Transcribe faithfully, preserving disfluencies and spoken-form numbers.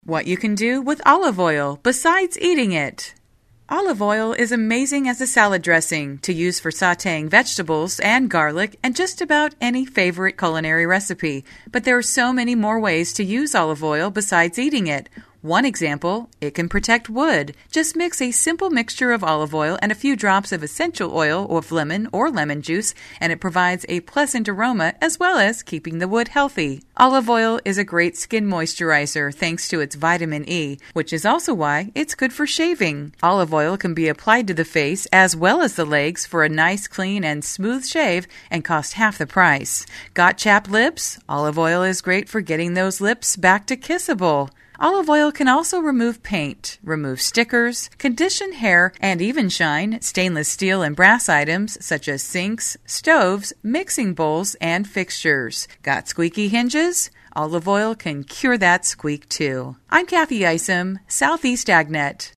What you can do with olive oil besides eating it. Olive oil is amazing as a salad dressing to use for sautéing vegetables and garlic and just about any favorite culinary recipe. But there are so many more ways to use olive oil besides eating it. One example, it can protect wood. Just mix a simple mixture of olive oil and a few drops of essential oil of lemon or lemon juice, and it provides a pleasant aroma as well as keeping the wood healthy. Olive oil is a great skin moisturizer thanks to its vitamin E, which is also why it's good for shaving. Olive oil can be applied to the face as well as the legs for a nice, clean, and smooth shave and cost half the price. Got chapped lips? Olive oil is great for getting those lips back to kissable. Olive oil can also remove paint, remove stickers, condition hair, and even shine stainless steel and brass items such as sinks, stoves, mixing bowls, and fixtures. Got squeaky hinges? Olive oil can cure that squeak too. I'm Kathy Isom, Southeast AgNet.